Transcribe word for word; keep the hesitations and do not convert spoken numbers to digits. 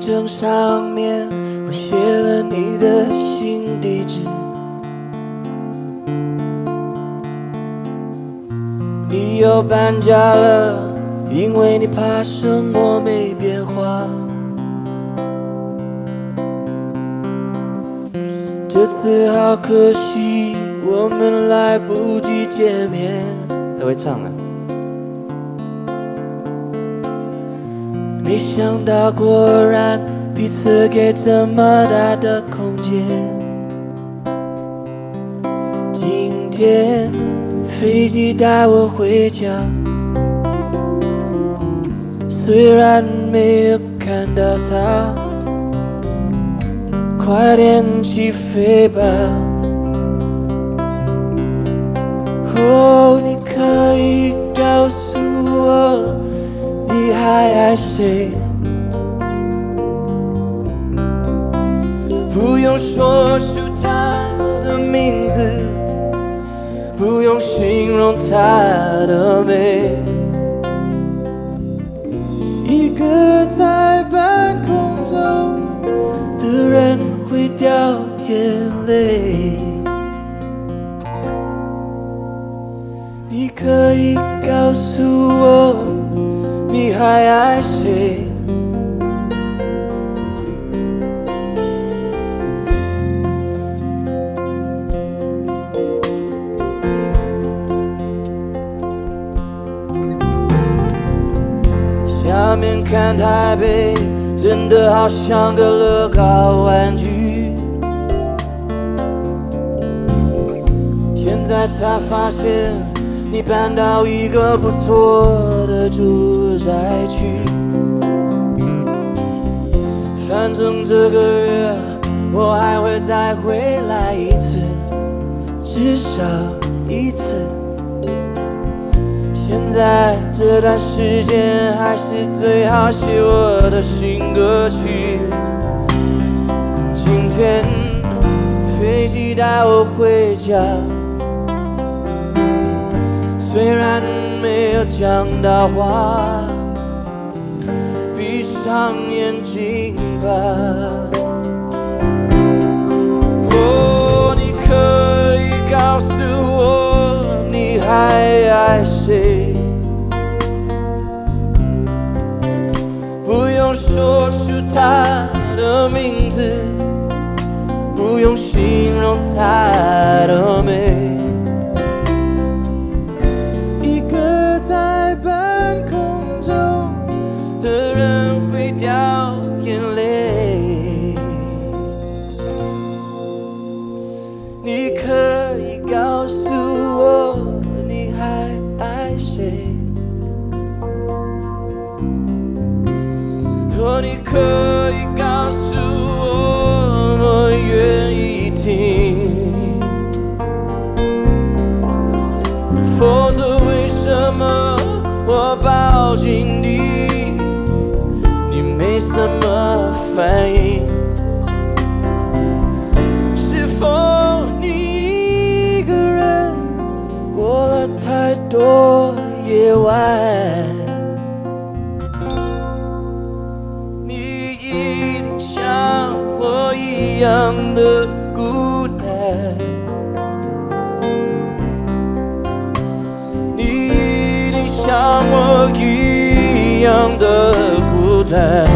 证上面我写了你的新地址。你又搬家了，因为你怕生活没变化。这次好可惜，我们来不及见面。他会唱啊。没想到果然彼此给这么大的空间。今天飞机带我回家，虽然没有看到他，快点起飞吧。哦，你可以告诉我你还爱谁？不用说出他的名字，不用形容他的美。一个在半空中的人会掉眼泪。你可以告诉我你还爱谁？下面看台北，真的好像个乐高玩具。现在才发现你搬到一个不错的住宅区，反正这个月我还会再回来一次，至少一次。现在这段时间还是最好写我的新歌曲。今天飞机带我回家，虽然没有讲到话，闭上眼睛吧。哦，你可以告诉我你还爱谁？不用说出他的名字，不用形容他的美。在半空中的人会掉眼泪。你可以告诉我你还爱谁？哦，你可以告诉我我愿意听。否则为什么我抱紧你，你没什么反应？是否你一个人过了太多夜晚？你一定像我一样的孤单。像我一样的孤单。